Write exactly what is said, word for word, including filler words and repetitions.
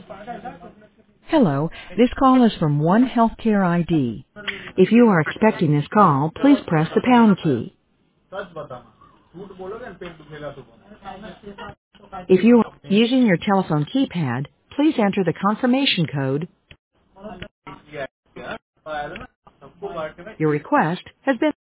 Hello, this call is from One Healthcare I D. If you are expecting this call, please press the pound key. If you are using your telephone keypad, please enter the confirmation code. Your request has been